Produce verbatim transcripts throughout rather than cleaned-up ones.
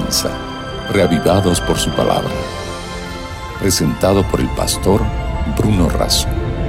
comienza, reavivados por su palabra. Presentado por el pastor Bruno Razo.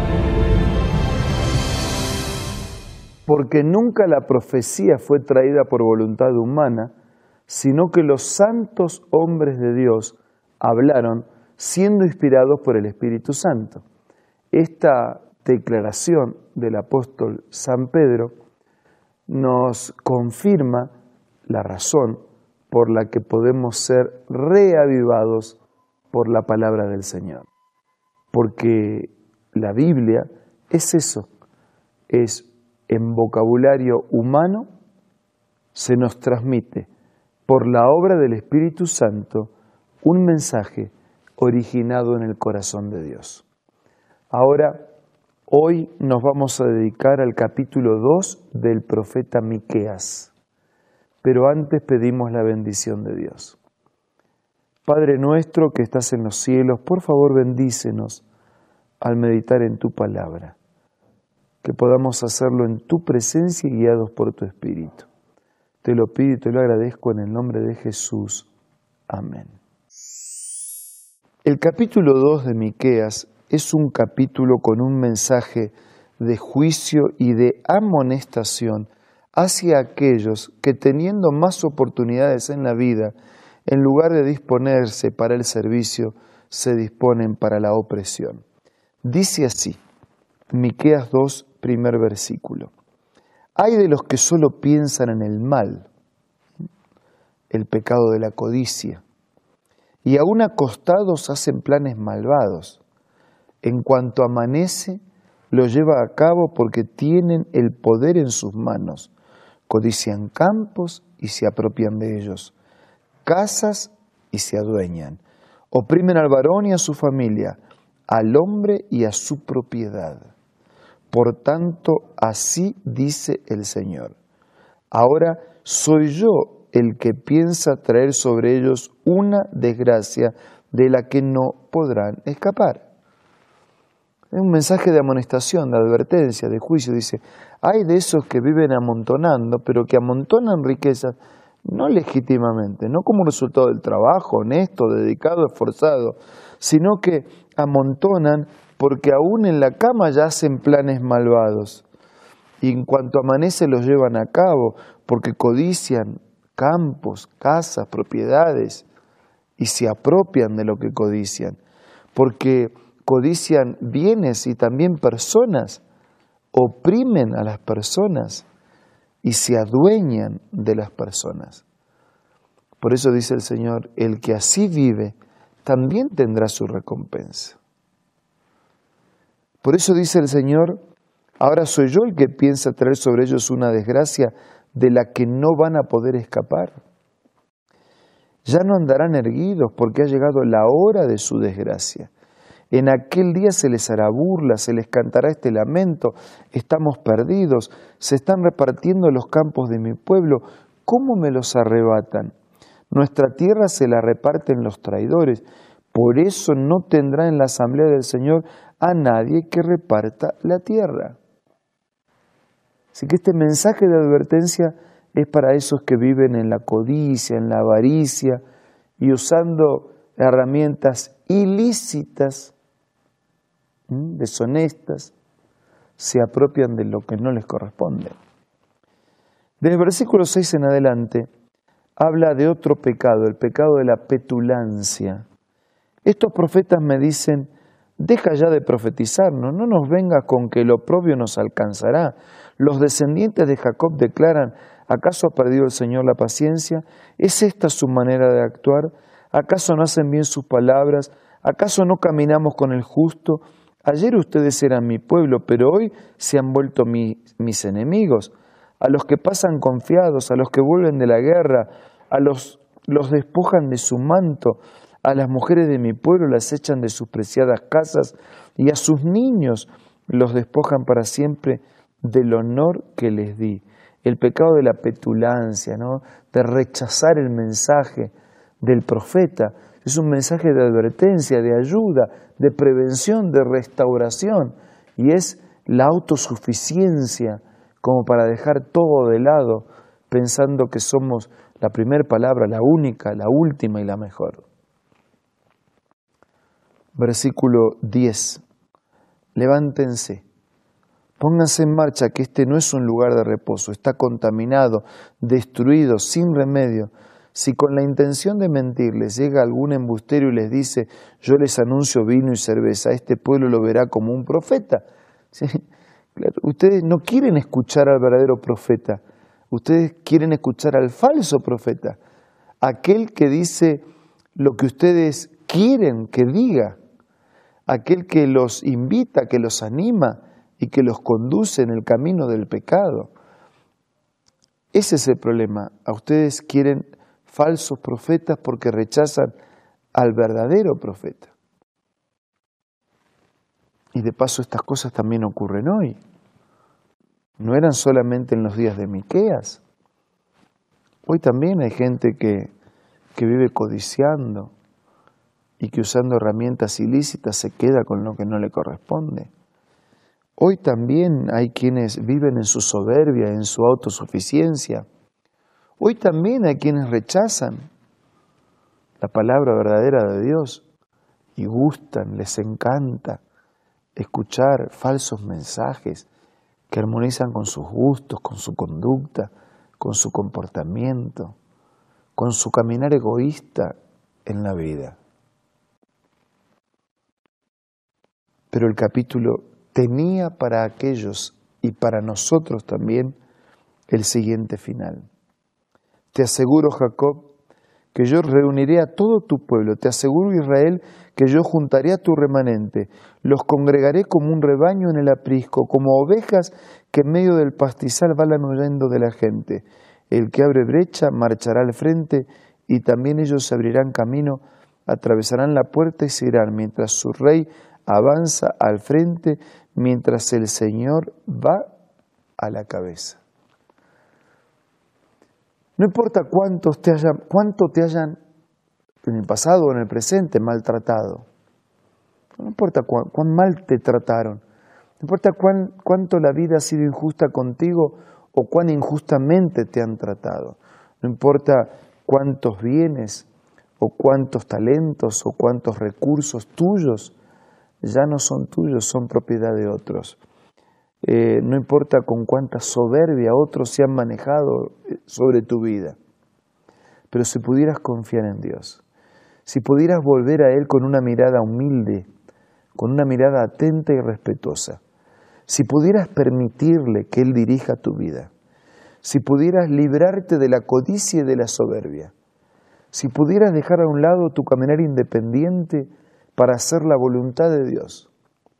Porque nunca la profecía fue traída por voluntad humana, sino que los santos hombres de Dios hablaron siendo inspirados por el Espíritu Santo. Esta declaración del apóstol San Pedro nos confirma la razón por la que podemos ser reavivados por la palabra del Señor. Porque la Biblia es eso, es en vocabulario humano, se nos transmite por la obra del Espíritu Santo un mensaje originado en el corazón de Dios. Ahora, hoy nos vamos a dedicar al capítulo dos del profeta Miqueas, pero antes pedimos la bendición de Dios. Padre nuestro que estás en los cielos, por favor bendícenos al meditar en tu palabra, que podamos hacerlo en tu presencia y guiados por tu Espíritu. Te lo pido y te lo agradezco en el nombre de Jesús. Amén. El capítulo dos de Miqueas es un capítulo con un mensaje de juicio y de amonestación hacia aquellos que, teniendo más oportunidades en la vida, en lugar de disponerse para el servicio, se disponen para la opresión. Dice así, Miqueas dos, primer versículo. Hay de los que solo piensan en el mal, el pecado de la codicia, y aún acostados hacen planes malvados. En cuanto amanece, lo lleva a cabo porque tienen el poder en sus manos. Codician campos y se apropian de ellos, casas y se adueñan. Oprimen al varón y a su familia, al hombre y a su propiedad. Por tanto, así dice el Señor. Ahora soy yo el que piensa traer sobre ellos una desgracia de la que no podrán escapar. Es un mensaje de amonestación, de advertencia, de juicio. Dice, hay de esos que viven amontonando, pero que amontonan riquezas no legítimamente, no como resultado del trabajo honesto, dedicado, esforzado, sino que amontonan porque aún en la cama ya hacen planes malvados. Y en cuanto amanece los llevan a cabo, porque codician campos, casas, propiedades, y se apropian de lo que codician. Porque codician bienes y también personas, oprimen a las personas y se adueñan de las personas. Por eso dice el Señor, el que así vive, también tendrá su recompensa. Por eso dice el Señor, ahora soy yo el que piensa traer sobre ellos una desgracia de la que no van a poder escapar. Ya no andarán erguidos porque ha llegado la hora de su desgracia. En aquel día se les hará burla, se les cantará este lamento. Estamos perdidos, se están repartiendo los campos de mi pueblo. ¿Cómo me los arrebatan? Nuestra tierra se la reparten los traidores. Por eso no tendrá en la asamblea del Señor a nadie que reparta la tierra. Así que este mensaje de advertencia es para esos que viven en la codicia, en la avaricia y usando herramientas ilícitas, deshonestas, se apropian de lo que no les corresponde. Desde el versículo seis en adelante habla de otro pecado, el pecado de la petulancia. Estos profetas me dicen, deja ya de profetizarnos, no nos vengas con que el oprobio nos alcanzará. Los descendientes de Jacob declaran, ¿acaso ha perdido el Señor la paciencia? ¿Es esta su manera de actuar? ¿Acaso no hacen bien sus palabras? ¿Acaso no caminamos con el justo? Ayer ustedes eran mi pueblo, pero hoy se han vuelto mi, mis enemigos. A los que pasan confiados, a los que vuelven de la guerra, a los, los despojan de su manto, a las mujeres de mi pueblo las echan de sus preciadas casas y a sus niños los despojan para siempre del honor que les di. El pecado de la petulancia, ¿no? De rechazar el mensaje del profeta. Es un mensaje de advertencia, de ayuda, de prevención, de restauración. Y es la autosuficiencia como para dejar todo de lado, pensando que somos La primera palabra, la única, la última y la mejor. Versículo diez. Levántense, pónganse en marcha, que este no es un lugar de reposo, está contaminado, destruido, sin remedio. Si con la intención de mentirles llega algún embustero y les dice, yo les anuncio vino y cerveza, este pueblo lo verá como un profeta. ¿Sí? Claro, ustedes no quieren escuchar al verdadero profeta, ustedes quieren escuchar al falso profeta, aquel que dice lo que ustedes quieren que diga, aquel que los invita, que los anima y que los conduce en el camino del pecado. Ese es el problema. A ustedes quieren falsos profetas porque rechazan al verdadero profeta. Y de paso estas cosas también ocurren hoy. No eran solamente en los días de Miqueas. Hoy también hay gente que, que vive codiciando y que usando herramientas ilícitas se queda con lo que no le corresponde. Hoy también hay quienes viven en su soberbia, en su autosuficiencia. Hoy también hay quienes rechazan la palabra verdadera de Dios y gustan, les encanta escuchar falsos mensajes que armonizan con sus gustos, con su conducta, con su comportamiento, con su caminar egoísta en la vida. Pero el capítulo tenía para aquellos y para nosotros también el siguiente final. Te aseguro, Jacob, que yo reuniré a todo tu pueblo. Te aseguro, Israel, que yo juntaré a tu remanente. Los congregaré como un rebaño en el aprisco, como ovejas que en medio del pastizal van huyendo de la gente. El que abre brecha marchará al frente, y también ellos se abrirán camino, atravesarán la puerta y se irán, mientras su rey avanza al frente, mientras el Señor va a la cabeza. No importa cuántos te hayan, cuánto te hayan en el pasado o en el presente maltratado. No importa cuán, cuán mal te trataron. No importa cuán, cuánto la vida ha sido injusta contigo o cuán injustamente te han tratado. No importa cuántos bienes o cuántos talentos o cuántos recursos tuyos ya no son tuyos, son propiedad de otros. Eh, no importa con cuánta soberbia otros se han manejado sobre tu vida, pero si pudieras confiar en Dios, si pudieras volver a Él con una mirada humilde, con una mirada atenta y respetuosa, si pudieras permitirle que Él dirija tu vida, si pudieras librarte de la codicia y de la soberbia, si pudieras dejar a un lado tu caminar independiente para hacer la voluntad de Dios,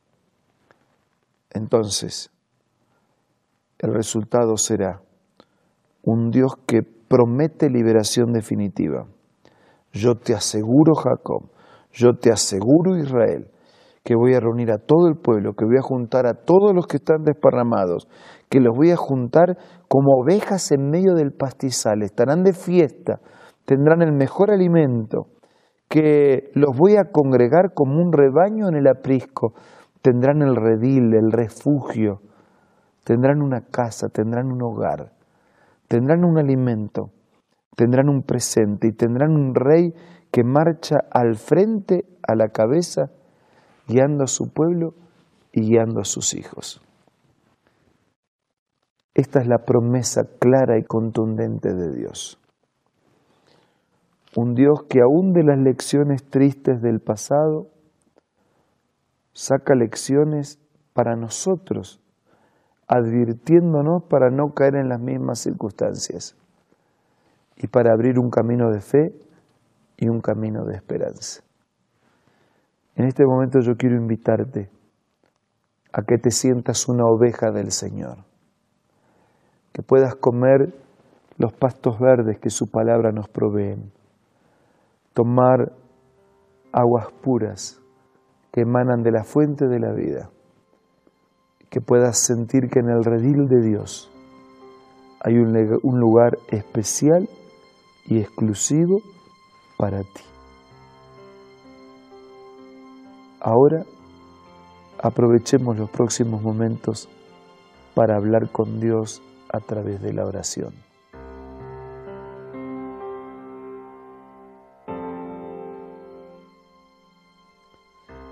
entonces el resultado será un Dios que promete liberación definitiva. Yo te aseguro, Jacob, yo te aseguro, Israel, que voy a reunir a todo el pueblo, que voy a juntar a todos los que están desparramados, que los voy a juntar como ovejas en medio del pastizal, estarán de fiesta, tendrán el mejor alimento, que los voy a congregar como un rebaño en el aprisco, tendrán el redil, el refugio, tendrán una casa, tendrán un hogar, tendrán un alimento, tendrán un presente y tendrán un rey que marcha al frente, a la cabeza, guiando a su pueblo y guiando a sus hijos. Esta es la promesa clara y contundente de Dios. Un Dios que aún de las lecciones tristes del pasado saca lecciones para nosotros, advirtiéndonos para no caer en las mismas circunstancias y para abrir un camino de fe y un camino de esperanza. En este momento yo quiero invitarte a que te sientas una oveja del Señor, que puedas comer los pastos verdes que su palabra nos proveen, tomar aguas puras que emanan de la fuente de la vida, que puedas sentir que en el redil de Dios hay un, un lugar especial y exclusivo para ti. Ahora aprovechemos los próximos momentos para hablar con Dios a través de la oración.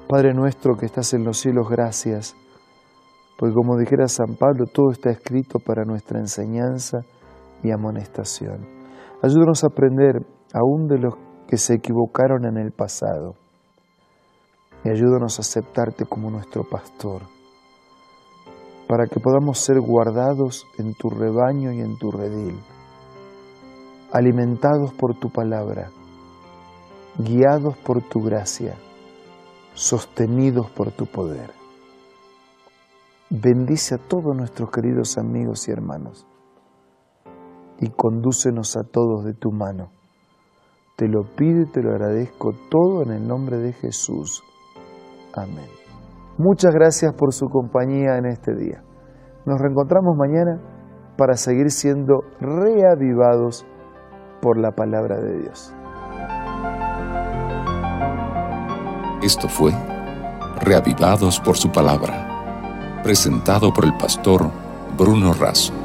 Padre nuestro que estás en los cielos, gracias, porque como dijera San Pablo, todo está escrito para nuestra enseñanza y amonestación. Ayúdanos a aprender aún de los que se equivocaron en el pasado y ayúdanos a aceptarte como nuestro pastor, para que podamos ser guardados en tu rebaño y en tu redil, alimentados por tu palabra, guiados por tu gracia, sostenidos por tu poder. Bendice a todos nuestros queridos amigos y hermanos y condúcenos a todos de tu mano. Te lo pido y te lo agradezco todo en el nombre de Jesús. Amén. Muchas gracias por su compañía en este día. Nos reencontramos mañana para seguir siendo reavivados por la palabra de Dios. Esto fue Reavivados por su palabra, presentado por el pastor Bruno Razo.